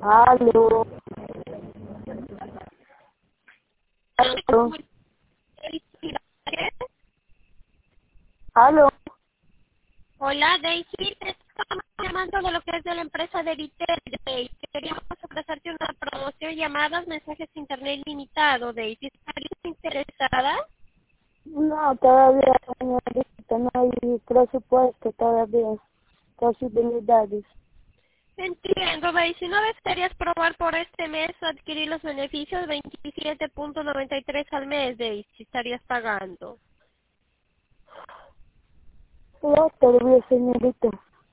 Aló. Aló. Aló. Hola, Daisy, te estamos llamando de lo que es de la empresa de Vitel. Queríamos ofrecerte una promoción, llamadas, mensajes internet limitado, Daisy. ¿Estarías interesada? No, todavía, señorita, no hay presupuesto todavía. Posibilidades. Entiendo, Daisy. ¿No desearías probar por este mes o adquirir los beneficios 27.93 al mes, Daisy? Estarías pagando. No, todavía, señorita.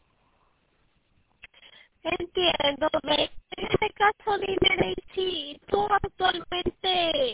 Entiendo, Daisy. En este caso, dime, Daisy, ¿tú actualmente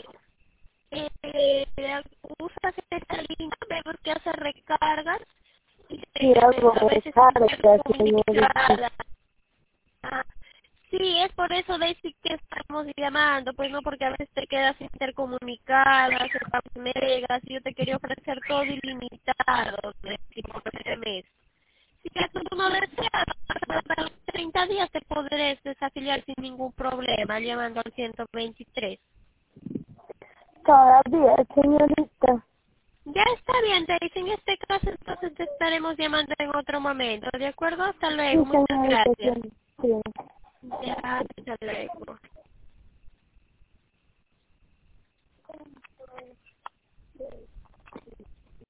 usas esta línea? Vemos que hace recargas y Sí, algo a de veces se pierde carga, señorita. comunicada. Ah, sí, es por eso, Daisy, que estamos llamando, pues no, porque a veces te quedas intercomunicada, se pagan megas, y yo te quería ofrecer todo ilimitado, Daisy, por este mes. Si acaso tú no deseas, para los 30 días te podrás desafiliar sin ningún problema, llamando al 123. Todavía, señorita. Ya está bien, Daisy, en este caso entonces te estaremos llamando en otro momento, ¿de acuerdo? Hasta Sí, luego, muchas señorita, gracias. sí. Sí. Ya, hasta luego.